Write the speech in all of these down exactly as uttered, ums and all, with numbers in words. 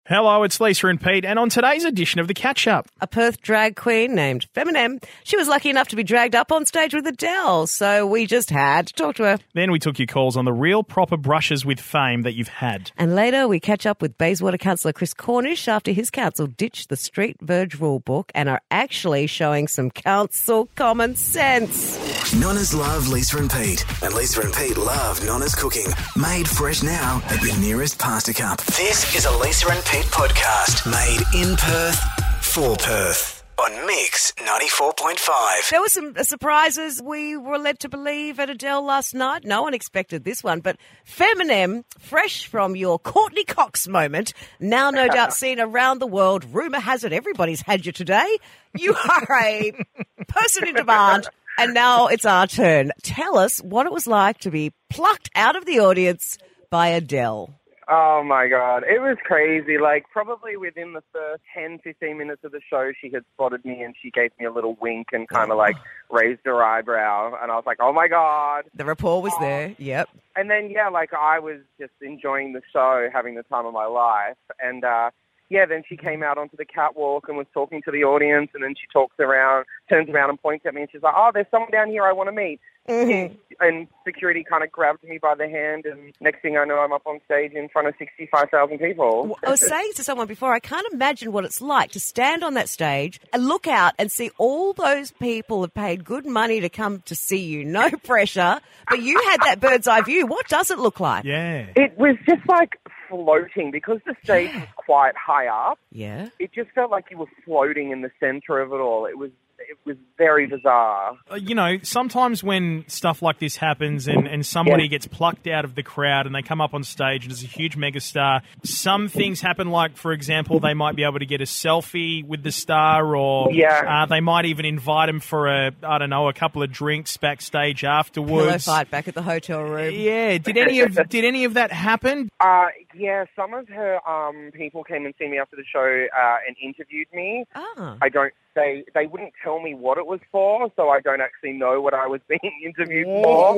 Hello, it's Lisa and Pete, and on today's edition of The Catch-Up. A Perth drag queen named Feminem. She was lucky enough to be dragged up on stage with Adele, so we just had to talk to her. Then we took your calls on the real proper brushes with fame that you've had. And later we catch up with Bayswater councillor Chris Cornish after his council ditched the Street Verge rule book and are actually showing some council common sense. Nonna's love Lisa and Pete, and Lisa and Pete love Nonna's cooking. Made fresh now at your nearest pasta cup. This is a Lisa and Pete podcast made in Perth for Perth on Mix ninety-four point five. There were some surprises we were led to believe at Adele last night. No one expected this one, but Feminem, fresh from your Courtney Cox moment, now no doubt seen around the world. Rumour has it everybody's had you today. You are a person in demand. And now it's our turn. Tell us what it was like to be plucked out of the audience by Adele. Oh, my God. It was crazy. Like, probably within the first ten, fifteen minutes of the show, she had spotted me and she gave me a little wink and kind of, like, raised her eyebrow. And I was like, oh, my God. The rapport was oh. there. Yep. And then, yeah, like, I was just enjoying the show, having the time of my life. And, uh, yeah, then she came out onto the catwalk and was talking to the audience, and then she talks around, turns around and points at me, and she's like, oh, there's someone down here I want to meet. Mm-hmm. And security kind of grabbed me by the hand, and next thing I know, I'm up on stage in front of sixty-five thousand people. I was saying to someone before, I can't imagine what it's like to stand on that stage and look out and see all those people have paid good money to come to see you. No pressure, but you had that bird's eye view. What does it look like? Yeah. It was just like floating because the stage yeah. was quite high up. Yeah. It just felt like you were floating in the center of it all. It was It was very bizarre. Uh, you know, sometimes when stuff like this happens and, and somebody yeah. gets plucked out of the crowd and they come up on stage and is a huge megastar, some things happen, like, for example, they might be able to get a selfie with the star, or yeah. uh, they might even invite him for, a, I don't know, a couple of drinks backstage afterwards. Pillow fight back at the hotel room. Yeah. Did any of did any of that happen? Uh, yeah, some of her um, people came and see me after the show uh, and interviewed me. Oh. I don't... They they wouldn't tell me what it was for, so I don't actually know what I was being interviewed for.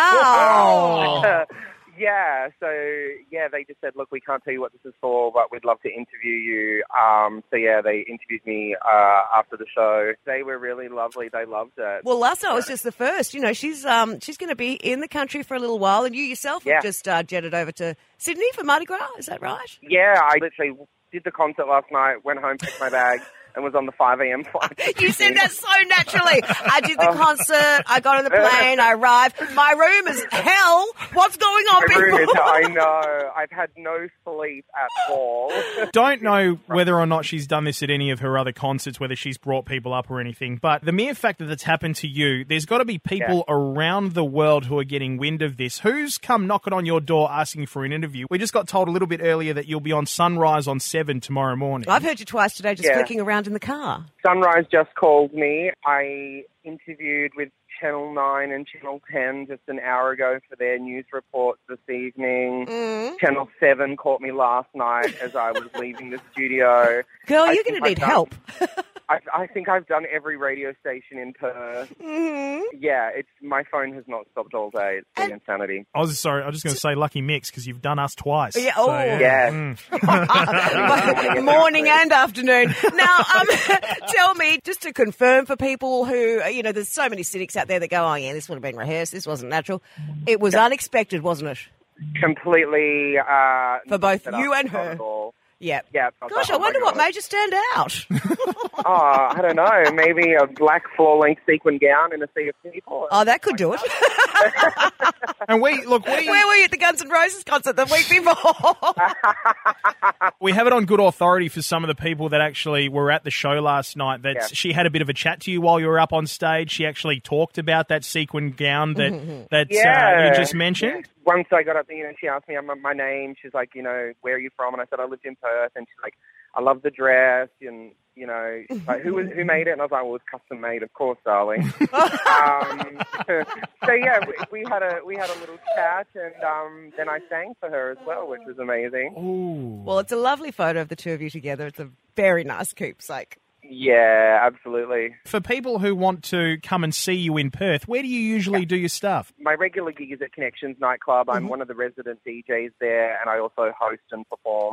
Wow. yeah, so, yeah, they just said, look, we can't tell you what this is for, but we'd love to interview you. Um, so, yeah, they interviewed me uh, after the show. They were really lovely. They loved it. Well, last night was just the first. You know, she's um she's going to be in the country for a little while, and you yourself yeah. have just uh, jetted over to Sydney for Mardi Gras. Is that right? Yeah, I literally did the concert last night, went home, packed my bag, and was on the five a.m. flight. You said that so naturally. I did the concert, I got on the plane, I arrived. My room is hell. What's going on, My room people? is, I know. I've had no sleep at all. Don't know whether or not she's done this at any of her other concerts, whether she's brought people up or anything, but the mere fact that it's happened to you, there's got to be people yeah. around the world who are getting wind of this. Who's come knocking on your door asking for an interview? We just got told a little bit earlier that you'll be on Sunrise on seven tomorrow morning. I've heard you twice today just yeah. flicking around in the car. Sunrise just called me. I interviewed with Channel nine and Channel ten just an hour ago for their news reports this evening. Mm. Channel seven caught me last night as I was leaving the studio. Girl, I you're going to need done, help. I, I think I've done every radio station in Perth. Mm-hmm. Yeah, it's my phone has not stopped all day. It's been and, insanity. I was sorry. I was just going to say lucky mix because you've done us twice. Yeah. Oh, so, yeah. Mm. Morning and afternoon. Now, um, tell me, just to confirm for people who, you know, there's so many cynics out there that go, oh yeah, this would have been rehearsed. This wasn't natural. It was yeah. unexpected, wasn't it? Completely. Uh, for both you and her. Yeah. yeah Gosh, I wonder what made you stand out. oh, I don't know. Maybe a black floor-length sequin gown in a sea of people. Oh, that could do it. And we, look, we... Where were you at the Guns N' Roses concert the week before? We have it on good authority for some of the people that actually were at the show last night that yeah. she had a bit of a chat to you while you were up on stage. She actually talked about that sequin gown that, mm-hmm. that yeah. uh, you just mentioned. Yeah. Once I got up there, you know, she asked me my name. She's like, you know, where are you from? And I said, I lived in Perth. And she's like, I love the dress. And, you know, she's like, who was, who made it? And I was like, well, it's custom made, of course, darling. um, so, yeah, we, we had a we had a little chat. And um, then I sang for her as well, which was amazing. Ooh. Well, it's a lovely photo of the two of you together. It's a very nice keepsake. Yeah, absolutely. For people who want to come and see you in Perth, where do you usually yeah. do your stuff? My regular gig is at Connections Nightclub. I'm mm-hmm. one of the resident D Js there, and I also host and perform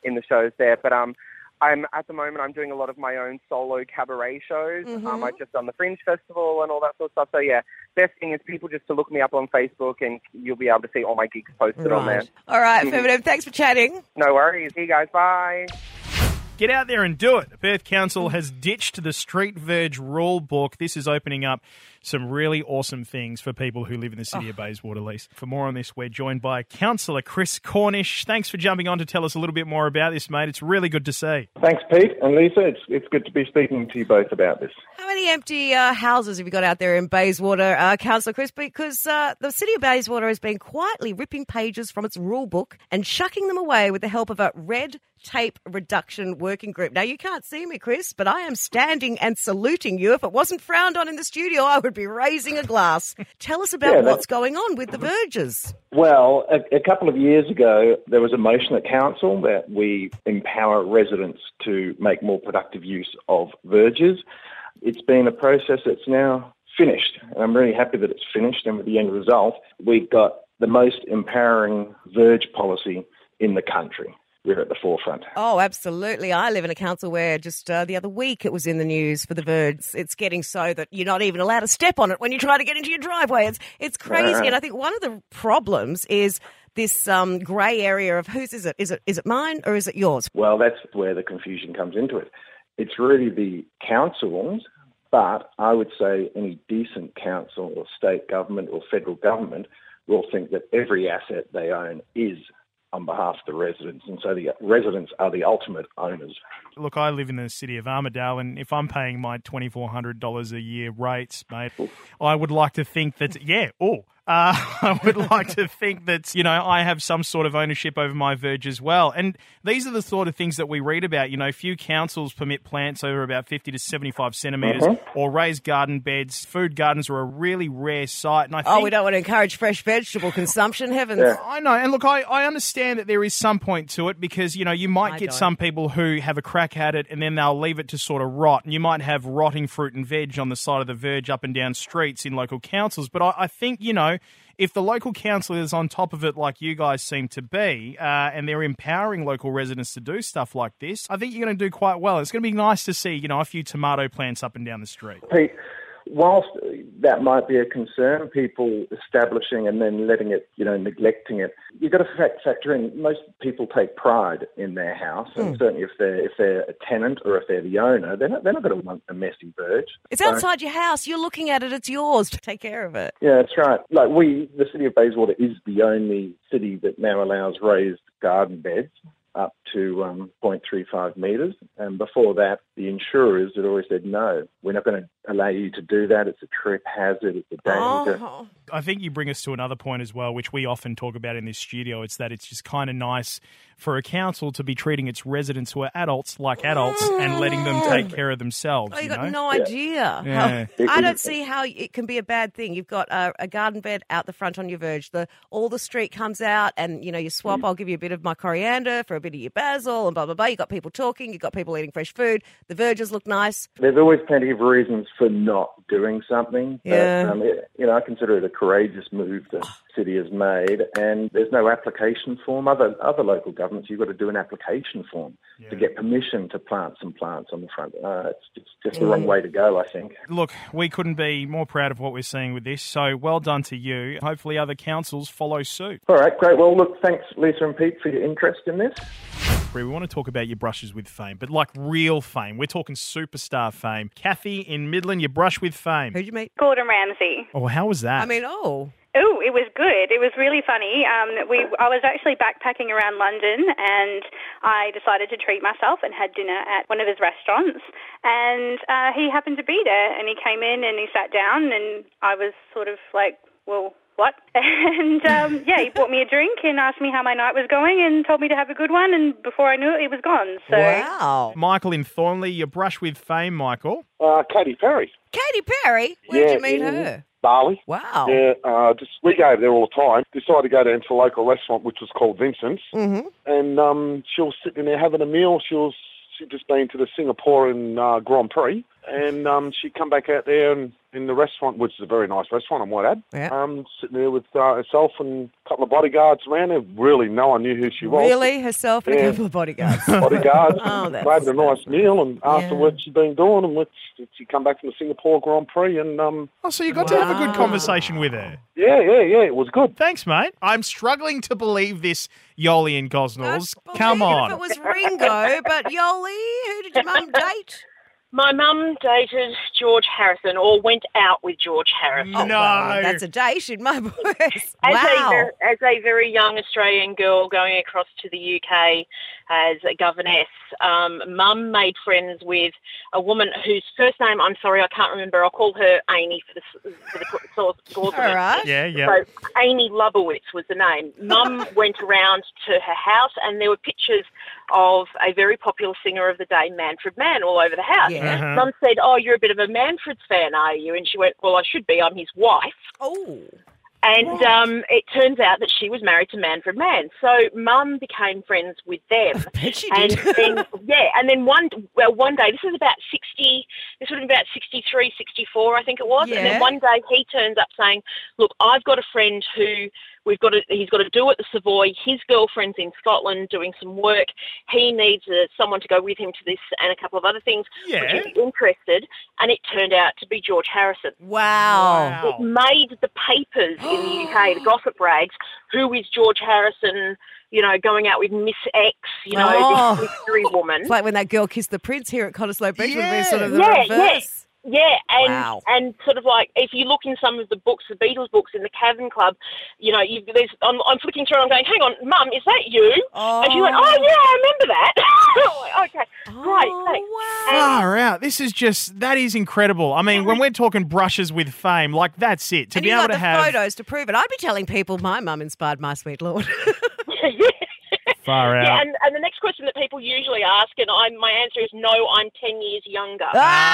in the shows there. But um, I'm at the moment I'm doing a lot of my own solo cabaret shows. Mm-hmm. Um, I've just done the Fringe Festival and all that sort of stuff. So yeah, best thing is people just to look me up on Facebook and you'll be able to see all my gigs posted on there. All right, Feminine, thanks for chatting. No worries. See you guys. Bye. Get out there and do it. The Perth Council has ditched the Street Verge rule book. This is opening up some really awesome things for people who live in the city oh. of Bayswater, Lise. For more on this, we're joined by Councillor Chris Cornish. Thanks for jumping on to tell us a little bit more about this, mate. It's really good to see. Thanks, Pete and Lisa. It's it's good to be speaking to you both about this. How many empty uh, houses have you got out there in Bayswater, uh, Councillor Chris? Because uh, the city of Bayswater has been quietly ripping pages from its rule book and chucking them away with the help of a red tape reduction working group. Now, you can't see me, Chris, but I am standing and saluting you. If it wasn't frowned on in the studio, I would be raising a glass. Tell us about yeah, what's going on with the verges. Well, a, a couple of years ago, there was a motion at council that we empower residents to make more productive use of verges. It's been a process that's now finished, and I'm really happy that it's finished, and with the end result, we've got the most empowering verge policy in the country. We're at the forefront. Oh, absolutely. I live in a council where just uh, the other week it was in the news for the verge. It's getting so that you're not even allowed to step on it when you try to get into your driveway. It's it's crazy. Uh, and I think one of the problems is this um, grey area of whose is it? Is it is it mine or is it yours? Well, that's where the confusion comes into it. It's really the councils, but I would say any decent council or state government or federal government will think that every asset they own is on behalf of the residents, and so the residents are the ultimate owners. Look, I live in the city of Armidale, and if I'm paying my twenty-four hundred dollars a year rates, mate, Oof. I would like to think that, yeah, oh, uh, I would like to think that, you know, I have some sort of ownership over my verge as well. And these are the sort of things that we read about. You know, few councils permit plants over about fifty to seventy-five centimetres mm-hmm. or raised garden beds. Food gardens are a really rare sight. And I think, oh, we don't want to encourage fresh vegetable consumption, heavens. Yeah. I know. And look, I, I understand that there is some point to it because, you know, you might I get don't. some people who have a crack at it and then they'll leave it to sort of rot. And you might have rotting fruit and veg on the side of the verge up and down streets in local councils. But I, I think, you know, if the local council is on top of it like you guys seem to be, uh, and they're empowering local residents to do stuff like this, I think you're going to do quite well. It's going to be nice to see, you know, a few tomato plants up and down the street. Pete, whilst that might be a concern, people establishing and then letting it, you know, neglecting it, you've got to factor in, most people take pride in their house, and mm. certainly if they're if they're a tenant or if they're the owner, they're not, they're not going to want a messy verge. It's so, outside your house. You're looking at it. It's yours. Take care of it. Yeah, that's right. Like we, the city of Bayswater is the only city that now allows raised garden beds up to um, zero point three five metres. And before that, the insurers had always said, no, we're not going to allow you to do that. It's a trip hazard. It's a danger. Oh. I think you bring us to another point as well, which we often talk about in this studio. It's that it's just kind of nice for a council to be treating its residents who are adults like adults mm. and letting them take care of themselves. Oh, you, you got know? no idea. Yeah. How, I don't see how it can be a bad thing. You've got a, a garden bed out the front on your verge. The all the street comes out and, you know, you swap. Mm. I'll give you a bit of my coriander for a bit of your basil and blah, blah, blah. You've got people talking. You've got people eating fresh food. The verges look nice. There's always plenty of reasons for not doing something. Yeah. But, um, it, you know, I consider it a courageous move the city has made, and there's no application form. Other other local governments, you've got to do an application form yeah. to get permission to plant some plants on the front. Uh, it's just, just the mm. wrong way to go, I think. Look, we couldn't be more proud of what we're seeing with this, so well done to you. Hopefully other councils follow suit. All right, great. Well, look, thanks, Lisa and Pete, for your interest in this. We want to talk about your brushes with fame, but like real fame. We're talking superstar fame. Kathy in Midland, you brush with fame. Who'd you meet? Gordon Ramsay. Oh, how was that? I mean, oh... Oh, it was good. It was really funny. Um, we, I was actually backpacking around London and I decided to treat myself and had dinner at one of his restaurants. And uh, he happened to be there and he came in and he sat down and I was sort of like, well, what? And um, yeah, he bought me a drink and asked me how my night was going and told me to have a good one. And before I knew it, he was gone. So, wow. Michael in Thornley, you brush with fame, Michael. Uh, Katy Perry. Katy Perry? Where'd yeah, you meet in her? Bali. Wow. Yeah, uh, just we go over there all the time. Decided to go down to a local restaurant, which was called Vincent's. Mm-hmm. And um, she was sitting there having a meal. She was she'd just been to the Singaporean uh, Grand Prix. and um, she come back out there and in the restaurant, which is a very nice restaurant, I might add. Yeah. Um, sitting there with uh, herself and a couple of bodyguards around her. Really, no one knew who she was. Really? Herself and Yeah. a couple of bodyguards. Bodyguards. Oh, that's- made her a nice meal and asked her Yeah. what she'd been doing, and what she, she come back from the Singapore Grand Prix, and um, Oh, so you got to have a good Wow. conversation with her. yeah, yeah, yeah, it was good. Thanks, mate. I'm struggling to believe this, Yoli and Gosnells. I'd Come believe on. If it was Ringo, but Yoli, who did your mum date? My mum dated George Harrison, or went out with George Harrison. No. Well, that's a date in my books. As, Wow. a, ver- as a very young Australian girl going across to the U K as a governess, um, Mum made friends with a woman whose first name, I'm sorry, I can't remember. I'll call her Amy for the, for the source All of it. right. Yeah, yeah. So Amy Lubowitz was the name. Mum went around to her house and there were pictures of a very popular singer of the day, Manfred Mann, all over the house. Yeah. Uh-huh. Mum said, "Oh, you're a bit of a Manfred's fan, are you?" And she went, "Well, I should be. I'm his wife." Oh. And um, it turns out that she was married to Manfred Mann. So Mum became friends with them. Bet she And did. then, yeah, and then one, well, one day, this was about sixty, this would have been about sixty-three, sixty-four, I think it was. And Yeah. then one day he turns up saying, "Look, I've got a friend who we've got, a, he's got to do at the Savoy. His girlfriend's in Scotland doing some work. He needs uh, someone to go with him to this and a couple of other things. Yeah. Would you be interested?" And it turned out to be George Harrison. Wow. It made the papers in the U K, the gossip rags. Who is George Harrison? You know, going out with Miss X. You know, Oh. this mystery woman. It's like when that girl kissed the prince here at Cottesloe Beach would have been sort of the Yeah, reverse. Yeah, and Wow. and sort of like if you look in some of the books, the Beatles books in the Cavern Club, you know, you, there's I'm, I'm flicking through and I'm going, "Hang on, Mum, is that you?" Oh. And she went, "Oh yeah, I remember that." I'm like, okay, right, Oh, thanks. wow. Far out. This is just, that is incredible. I mean, when we're talking brushes with fame, like that's it. To And be you able got to the have. photos to prove it. I'd be telling people my mum inspired my sweet lord. yeah. Far out. Yeah, and, and the next question that people usually ask, and I, my answer is no, I'm ten years younger.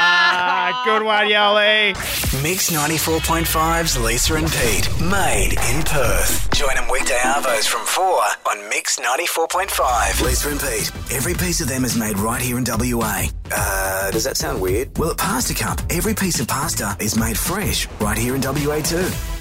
Ah, good one, Yoli. Mix ninety-four point five's Lisa and Pete, made in Perth. Join them weekday arvos from four on Mix ninety-four point five. Lisa and Pete, every piece of them is made right here in W A. Uh, does that sound weird? Well, at Pasta Cup, every piece of pasta is made fresh right here in W A too.